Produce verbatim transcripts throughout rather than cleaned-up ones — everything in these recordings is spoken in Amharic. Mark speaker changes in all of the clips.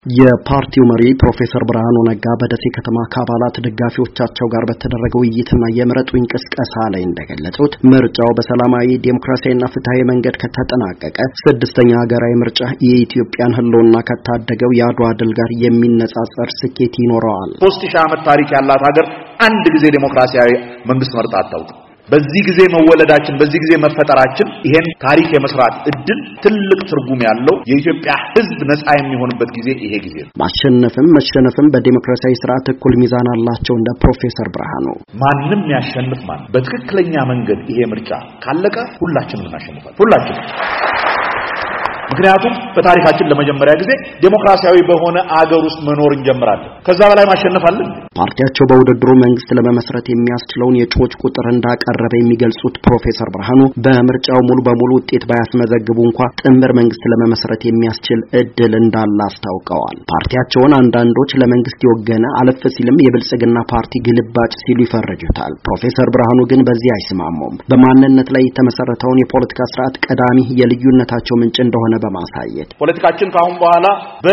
Speaker 1: የፓርቲው መሪ ፕሮፌሰር ብርሃኑ ነጋ በደሴ ከተማ ከአባላት ደጋፊዎቻቸው ጋር በተደረገው ውይይትና የምረጡኝ ቅስቀሳ ላይ እንደገለጹት ምርጫው በሰላማዊ ዲሞክራሲያዊና ፍትሃዊ መንገድ ከተጠናቀቀ ስድስተኛ ሀገራዊ ምርጫ የኢትዮጵያን ህልውና ከታደገው የአድዋ ድል ጋር የሚነጻጸር ስኬት ይኖረዋል።
Speaker 2: ሶስት ሺህ ዓመት ታሪክ ያላት ሀገር አንድ ጊዜ ዲሞክራሲያዊ መንግስት መርጣ አታውቅም። በዚህ ጊዜ መወለዳችን በዚህ ጊዜ መፈጠራችን ይሄን ታሪክ የመስራት እድል ትልቅ ትርጉም ያለው የኢትዮጵያ ህዝብ ነፃ የሚሆንበት ጊዜ ይሄ ጊዜ ነው።
Speaker 1: ማሸነፍም መሸነፍም በዲሞክራሲያዊ ስርዓት እኩል ሚዛን አላቸው እንደ ፕሮፌሰር ብርሃኑ።
Speaker 2: ማንንም ያሸንፍ ማን በትክክለኛ መንገድ ይሄ ምርጫ ካለቀ ሁላችንም እናሸንፋለን ሁላችንም። ምክንያቱም በታሪካችን ለመጀመሪያ ጊዜ ዲሞክራሲያዊ በሆነ አገር ውስጥ መኖር እንጀምራለን። ከዛ በላይ ማሸነፍ አለ።
Speaker 1: ፓርቲያቸው በውድድሩ መንግስት ለመመስረት የሚያስችለውን የጮች ቁጥር እንዳቀረበ የሚገልጹት ፕሮፌሰር ብርሃኑ በምርጫው ሙሉ በሙሉ ውጤት ባያስመዘግቡ እንኳን ጥምር መንግስት ለመመስረት የሚያስችል እድል እንዳለ አስታውቀዋል። ፓርቲያቸውን አንዳንዶች ለመንግስት የወገነ አለፍ ሲልም የብልጽግና ፓርቲ ግልባጭ ሲሉ ይፈርጁታል። ፕሮፌሰር ብርሃኑ ግን በዚህ አይስማሙም። በማንነት ላይ የተመሰረተውን የፖለቲካ ስርዓት ቀዳሚ የልዩነታቸው ምንጭ እንደሆነ በማሳየት
Speaker 2: ፖለቲካችን ካሁን በኋላ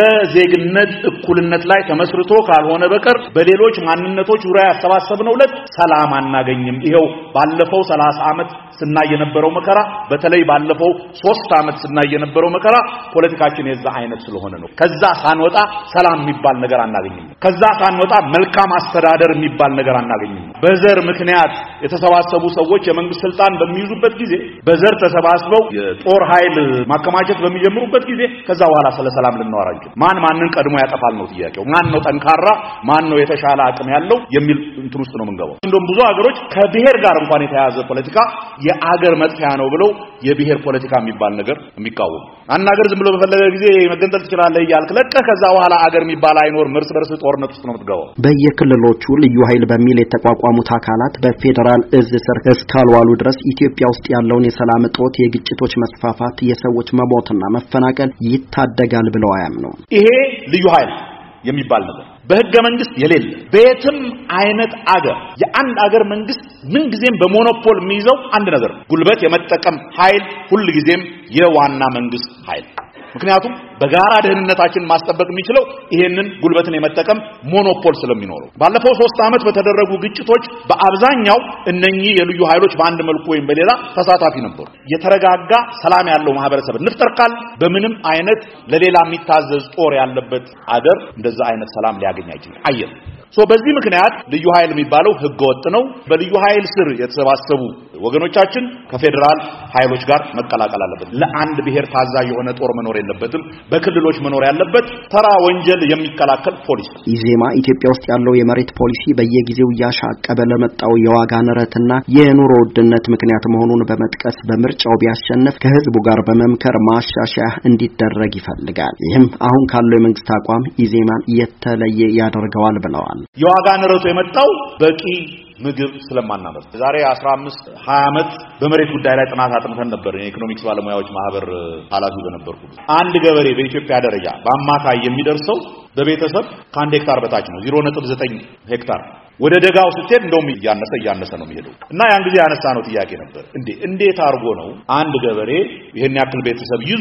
Speaker 2: በዜግነት እኩልነት ላይ ተመስርቶ ካልሆነ በቀር በሌሎች ማንነቶች ዙሪያ ያሰባሰብነው ለት ሰላም አናገኝም። ይሄው ባለፈው ሰላሳ ዓመት ስናይ የነበረው መከራ በተለይ ባለፈው ሶስት ዓመት ስናይ የነበረው መከራ ፖለቲካችን የዛ አይነት ስለሆነ ነው። ከዛ ሳንወጣ ሰላም የሚባል ነገር አናገኝም። ከዛ ሳንወጣ መልካም አስተዳደር የሚባል ነገር አናገኝም። በዘር ምክንያት የተሰባሰቡ ሰዎች የመንግስት ስልጣን በሚይዙበት ጊዜ በዘር ተሰባስበው የጦር ኃይል ማከማቸት በሚጀምሩበት ጊዜ ከዛ በኋላ ስለ ሰላም ልናወራ እንችላለን። ማን ማንን ቀድሞ ያጠፋል ነው ጥያቄው። ማን ነው ጠንካራ ማን ነው የተሻለ አቅም ያለው የሚል እንትን ውስጥ ነው የምንገባው። እንደውም ብዙ ሀገሮች ከብሔር ጋር እንኳን የተያያዘ ፖለቲካ የአገር መጥፊያ ነው ብለው የብሔር ፖለቲካ የሚባል ነገር የሚቃወሙ አንድ ሀገር ዝም ብሎ በፈለገ ጊዜ መገንጠል ትችላለህ እያልክ ለቀህ ከዛ በኋላ አገር የሚባል አይኖርም። እርስ በርስ ጦርነት ውስጥ ነው የምትገባው።
Speaker 1: በየክልሎቹ ልዩ ኃይል በሚል የተቋቋሙት አካላት በፌደራል እዝ ስር እስካልዋሉ ድረስ ኢትዮጵያ ውስጥ ያለውን የሰላም እጦት፣ የግጭቶች መስፋፋት፣ የሰዎች መሞትና መፈናቀል ይታደጋል ብለው አያምኑም።
Speaker 2: ይሄ ልዩ ኃይል የሚባል ነገር በህገ መንግስት የሌለ በየትም አይነት አገር የአንድ አገር መንግስት ምን ጊዜም በሞኖፖል የሚይዘው አንድ ነገር ጉልበት የመጠቀም ኃይል ሁሉ ጊዜም የዋና መንግስት ኃይል። ምክንያቱም በጋራ ደህንነታችን ማስጠበቅ የሚችለው ይሄንን ጉልበትን የመጠቀም ሞኖፖል ስለሚኖረው ባለፈው ሶስት ዓመት በተደረጉ ግጭቶች በአብዛኛው እነኚህ የልዩ ኃይሎች በአንድ መልኩ ወይም በሌላ ተሳታፊ ነበሩ። የተረጋጋ ሰላም ያለው ማህበረሰብ እንፍጠርካል በምንም አይነት ለሌላ የሚታዘዝ ጦር ያለበት አገር እንደዛ አይነት ሰላም ሊያገኝ አይችልም። አየር ሶ በዚህ ምክንያት ልዩ ኃይል የሚባለው ህገወጥ ነው። በልዩ ኃይል ስር የተሰባሰቡ ወገኖቻችን ከፌደራል ኃይሎች ጋር መቀላቀል አለበት። ለአንድ ብሔር ታዛዥ የሆነ ጦር መኖር የለበትም። በክልሎች መኖር ያለበት ተራ ወንጀል የሚከላከል ፖሊስ።
Speaker 1: ኢዜማ ኢትዮጵያ ውስጥ ያለው የመሬት ፖሊሲ በየጊዜው ያሻቀበ ለመጣው የዋጋ ንረትና የኑሮ ውድነት ምክንያት መሆኑን በመጥቀስ በምርጫው ቢያሸንፍ ከህዝቡ ጋር በመምከር ማሻሻያ እንዲደረግ ይፈልጋል። ይህም አሁን ካለው የመንግስት አቋም ኢዜማን የተለየ ያደርገዋል ብለዋል።
Speaker 2: የዋጋ ንረቱ የመጣው በቂ ምግብ ስለማናመርት ዛሬ አስራ አምስት ሃያ ዓመት በመሬት ጉዳይ ላይ ጥናት አጥንተን ነበር። የኢኮኖሚክስ ባለሙያዎች ማህበር ኃላፊ በነበርኩ አንድ ገበሬ በኢትዮጵያ ደረጃ በአማካይ የሚደርሰው በቤተሰብ ከአንድ ሄክታር በታች ነው ዜሮ ነጥብ ዘጠኝ ሄክታር። ወደ ደጋው ስትሄድ እንደውም እያነሰ እያነሰ ነው የሚሄደው። እና ያን ጊዜ ያነሳ ነው ጥያቄ ነበር እንዴ እንዴት አርጎ ነው አንድ ገበሬ ይሄን ያክል ቤተሰብ ይዞ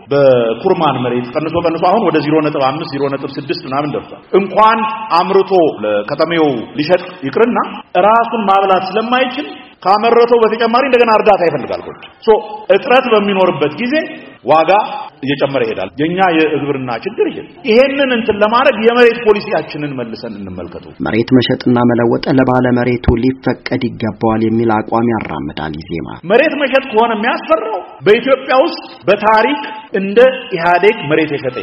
Speaker 2: በኩርማን መሬት ቀንሶ ቀንሶ አሁን ወደ ዜሮ ነጥብ አምስት ዜሮ ነጥብ ስድስት ምናምን ደርሷል። እንኳን አምርቶ ለከተሜው ሊሸጥ ይቅርና ራሱን ማብላት ስለማይችል ካመረተው በተጨማሪ እንደገና እርዳታ ይፈልጋል። ሶ እጥረት በሚኖርበት ጊዜ ዋጋ እየጨመረ ይሄዳል። የኛ የግብርና ችግር ይሄ ይሄንን እንትን ለማድረግ የመሬት ፖሊሲያችንን መልሰን እንመልከቱ።
Speaker 1: መሬት መሸጥና መለወጥ ለባለ መሬቱ ሊፈቀድ ይገባዋል የሚል አቋም ያራምዳል ኢዜማ።
Speaker 2: መሬት መሸጥ ከሆነ የሚያስፈራው በኢትዮጵያ ውስጥ በታሪክ እንደ ኢህአዴግ መሬት የሸጠ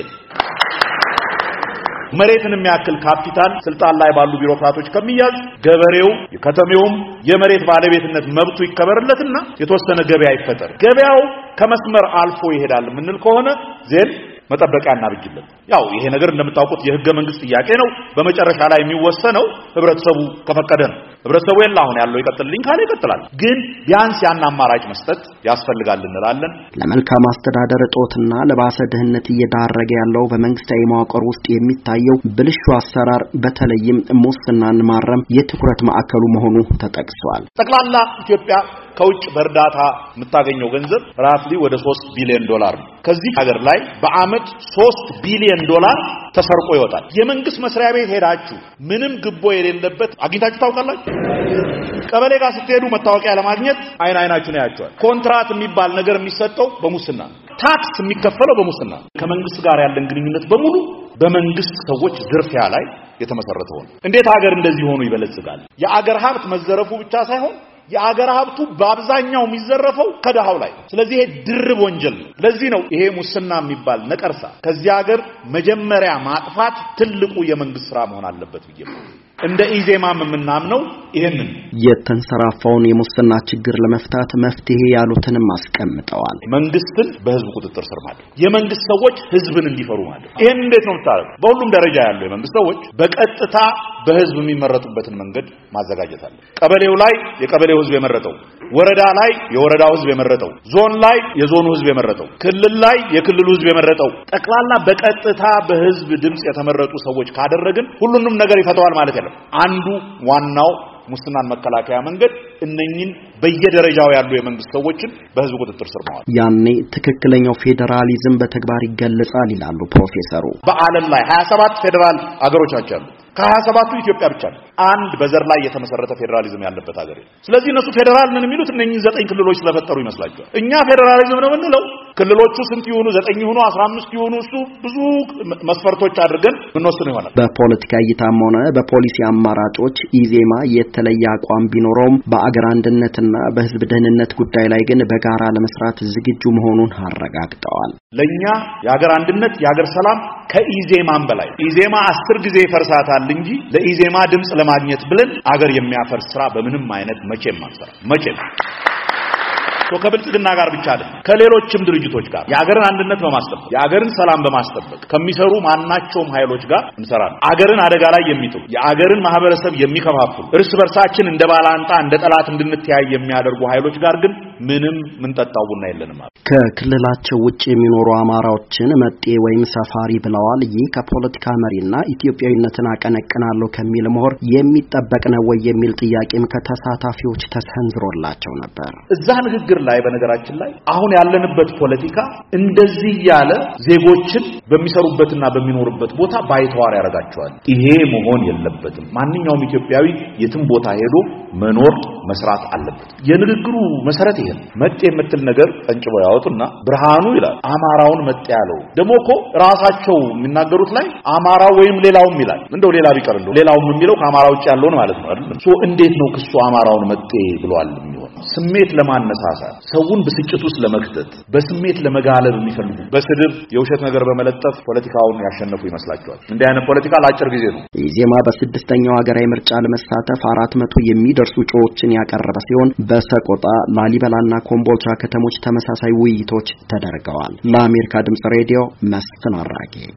Speaker 2: መሬትን የሚያክል ካፒታል ስልጣን ላይ ባሉ ቢሮክራቶች ከሚያዝ ገበሬው ከተሜውም የመሬት ባለቤትነት መብቱ ይከበርለትና የተወሰነ ገበያ ይፈጠር። ገበያው ከመስመር አልፎ ይሄዳል ምንል ከሆነ ዜል መጠበቂያ እናብጅለት። ያው ይሄ ነገር እንደምታውቁት የህገ መንግስት ጥያቄ ነው። በመጨረሻ ላይ የሚወሰነው ህብረተሰቡ ከፈቀደ ነው። ህብረተሰቡ የለ አሁን ያለው ይቀጥልልኝ ካለ ይቀጥላል። ግን ቢያንስ ያን አማራጭ መስጠት ያስፈልጋል እንላለን።
Speaker 1: ለመልካም አስተዳደር እጦትና ለባሰ ድህነት እየዳረገ ያለው በመንግስታዊ መዋቅር ውስጥ የሚታየው ብልሹ አሰራር በተለይም ሙስናን ማረም የትኩረት ማዕከሉ መሆኑ ተጠቅሷል።
Speaker 2: ጠቅላላ ኢትዮጵያ ከውጭ በእርዳታ የምታገኘው ገንዘብ ራፍሊ ወደ ሶስት ቢሊዮን ዶላር ነው። ከዚህ ሀገር ላይ በአመት ሶስት ቢሊዮን ዶላር ተሰርቆ ይወጣል። የመንግስት መስሪያ ቤት ሄዳችሁ ምንም ግቦ የሌለበት አግኝታችሁ ታውቃላችሁ? ቀበሌ ጋር ስትሄዱ መታወቂያ ለማግኘት አይን አይናችሁ ነው ያያችኋል። ኮንትራት የሚባል ነገር የሚሰጠው በሙስና፣ ታክስ የሚከፈለው በሙስና። ከመንግስት ጋር ያለን ግንኙነት በሙሉ በመንግስት ሰዎች ዝርፊያ ላይ የተመሰረተ ሆነ። እንዴት ሀገር እንደዚህ ሆኖ ይበለጽጋል? የአገር ሀብት መዘረፉ ብቻ ሳይሆን የአገር ሀብቱ በአብዛኛው የሚዘረፈው ከደሃው ላይ። ስለዚህ ይሄ ድርብ ወንጀል ነው። ለዚህ ነው ይሄ ሙስና የሚባል ነቀርሳ ከዚህ ሀገር መጀመሪያ ማጥፋት ትልቁ የመንግስት ስራ መሆን አለበት ብዬ ነው። እንደ ኢዜማም የምናምነው ይሄንን
Speaker 1: የተንሰራፋውን የሙስና ችግር ለመፍታት መፍትሄ ያሉትንም አስቀምጠዋል።
Speaker 2: መንግስትን በህዝብ ቁጥጥር ስር ማድረግ፣ የመንግስት ሰዎች ህዝብን እንዲፈሩ ማድረግ። ይሄን እንዴት ነው የምታደርገው? በሁሉም ደረጃ ያለው የመንግስት ሰዎች በቀጥታ በህዝብ የሚመረጡበትን መንገድ ማዘጋጀት አለ። ቀበሌው ላይ የቀበሌው ህዝብ የመረጠው፣ ወረዳ ላይ የወረዳው ህዝብ የመረጠው፣ ዞን ላይ የዞኑ ህዝብ የመረጠው፣ ክልል ላይ የክልሉ ህዝብ የመረጠው፣ ጠቅላላ በቀጥታ በህዝብ ድምጽ የተመረጡ ሰዎች ካደረግን ሁሉንም ነገር ይፈታዋል ማለት አይደለም። አንዱ ዋናው ሙስናን መከላከያ መንገድ እነኚህን በየደረጃው ያሉ የመንግስት ሰዎችን በህዝብ ቁጥጥር ስር ማዋል።
Speaker 1: ያኔ ትክክለኛው ፌደራሊዝም በተግባር ይገለጻል ይላሉ ፕሮፌሰሩ።
Speaker 2: በዓለም ላይ ሀያ ሰባት ፌደራል አገሮች ናቸው። ከሀያ ሰባቱ ኢትዮጵያ ብቻ ነው አንድ በዘር ላይ የተመሰረተ ፌደራሊዝም ያለበት ሀገር። ስለዚህ እነሱ ፌደራል ነን የሚሉት እነኚህ ዘጠኝ ክልሎች ስለፈጠሩ ይመስላችኋል። እኛ ፌደራሊዝም ነው የምንለው ክልሎቹ ስንት ይሁኑ ዘጠኝ ይሁኑ አስራ አምስት ይሁኑ እሱ ብዙ መስፈርቶች አድርገን እንወስነው ይሆናል።
Speaker 1: በፖለቲካ እይታም ሆነ በፖሊሲ አማራጮች ኢዜማ የተለየ አቋም ቢኖረውም በአገር አንድነትና በህዝብ ደህንነት ጉዳይ ላይ ግን በጋራ ለመስራት ዝግጁ መሆኑን አረጋግጠዋል።
Speaker 2: ለኛ የአገር አንድነት የአገር ሰላም ከኢዜማም በላይ ኢዜማ አስር ጊዜ ይፈርሳታል እንጂ ለኢዜማ ድምጽ ለማግኘት ብለን አገር የሚያፈርስ ስራ በምንም አይነት መቼም አንሰራ መቼም ከብልጽግና ጋር ብቻ አይደለም ከሌሎችም ድርጅቶች ጋር የአገርን አንድነት በማስጠበቅ የአገርን ሰላም በማስጠበቅ ከሚሰሩ ማናቸውም ኃይሎች ጋር እንሰራለን። አገርን አደጋ ላይ የሚጥሉ የአገርን ማህበረሰብ የሚከፋፍሉ እርስ በርሳችን እንደ ባላንጣ እንደ ጠላት እንድንተያይ የሚያደርጉ ኃይሎች ጋር ግን ምንም ምን ጠጣው ቡና የለንም።
Speaker 1: ከክልላቸው ውጭ የሚኖሩ አማራዎችን መጤ ወይም ሰፋሪ ብለዋል። ይህ ከፖለቲካ መሪና ኢትዮጵያዊነትን አቀነቅናለሁ ከሚል ምሁር የሚጠበቅ ነው ወይ የሚል ጥያቄም ከተሳታፊዎች ተሰንዝሮላቸው ነበር።
Speaker 2: እዛ ንግግር ላይ በነገራችን ላይ አሁን ያለንበት ፖለቲካ እንደዚህ ያለ ዜጎችን በሚሰሩበትና በሚኖሩበት ቦታ ባይተዋር ያረጋቸዋል። ይሄ መሆን የለበትም። ማንኛውም ኢትዮጵያዊ የትም ቦታ ሄዶ መኖር መስራት አለበት። የንግግሩ መሰረት ይሄ መጤ የምትል ነገር ጠንጭበው ያወጡና ብርሃኑ ይላል አማራውን መጤ ያለው ደሞኮ ራሳቸው የሚናገሩት ላይ አማራው ወይም ሌላውም ይላል። እንደው ሌላ ቢቀር እንደው ሌላውም የሚለው ከአማራው ውጭ ያለው ማለት ነው አይደል? ሶ እንዴት ነው ክሱ አማራውን መጤ ብሏል የሚሆነው? ስሜት ለማነሳሳት ሰውን ብስጭት ውስጥ ለመክተት በስሜት ለመጋለብ የሚፈልጉ በስድብ የውሸት ነገር በመለጠፍ ፖለቲካውን ያሸነፉ ይመስላችኋል? እንዲህ አይነት ፖለቲካ ለአጭር ጊዜ ነው።
Speaker 1: ኢዜማ በስድስተኛው ሀገራዊ ምርጫ ለመሳተፍ አራት መቶ የሚደርሱ እጩዎችን ያቀረበ ሲሆን በሰቆጣ ላሊበላና ኮምቦልቻ ከተሞች ተመሳሳይ ውይይቶች ተደርገዋል። ለአሜሪካ ድምጽ ሬዲዮ መስፍን አራጌ